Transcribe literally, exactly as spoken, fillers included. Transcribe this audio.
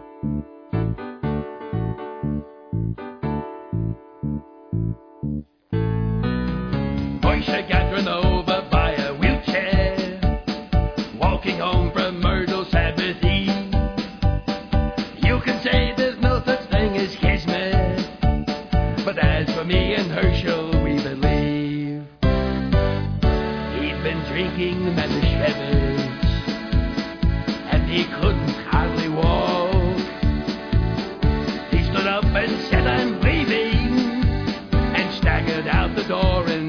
Portia got run over by a wheelchair, walking home from Myrtle Sabbath Eve. You can say there's no such thing as kismet, but as for me and Herschel, we believe. He'd been drinking Manischewitz, and he couldn't hardly walk. He stood up and said, "I'm leaving," and staggered out the door and